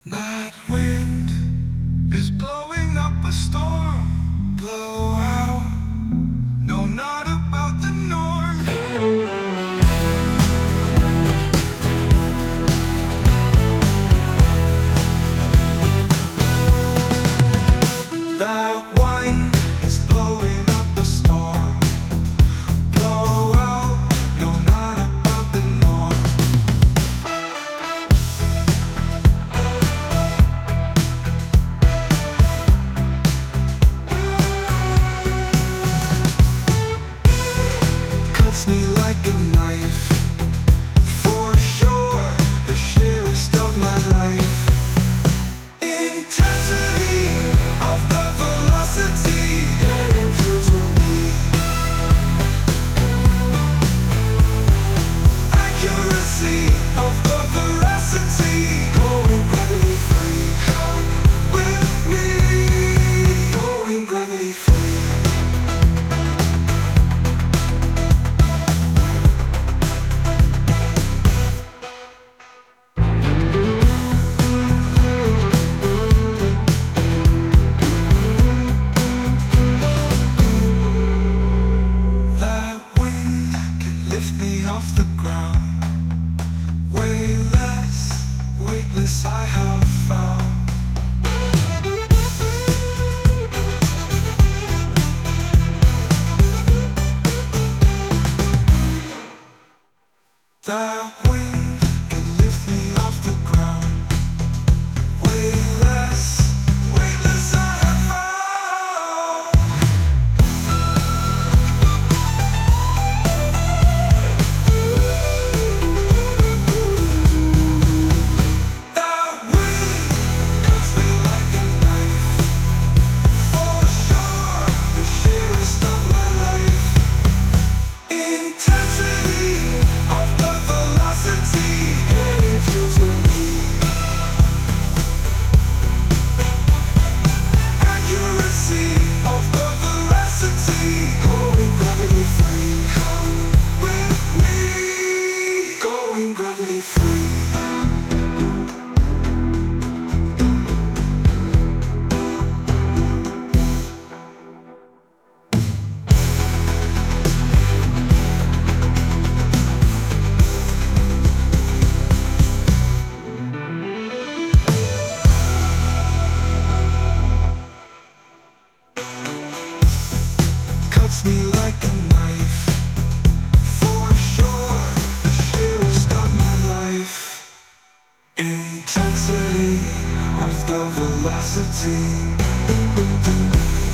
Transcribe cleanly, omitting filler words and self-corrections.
That wind is blowing up a storm. Blow out, no, not about the norm. That wind is blowing up a storm. Blow out, no, not about the norm. Cuts me like a knife, for sure, the sheerest of my life. Intensity of the velocity, getting through to me. Accuracy of the veracity, going gravity free. Come with me, going gravity free. That wind can lift me off the ground. Way less weightless I have found. That wind can lift me off the ground. Way less weightless I have found. That wind cuts me like a knife, for sure, the sheerest of my life. Intensity of the velocity, getting through to me. Accuracy of the veracity, going gravity free. Come with me, going gravity free. Cuts me like a knife, for sure, the sheerest of my life. Intensity of the velocity.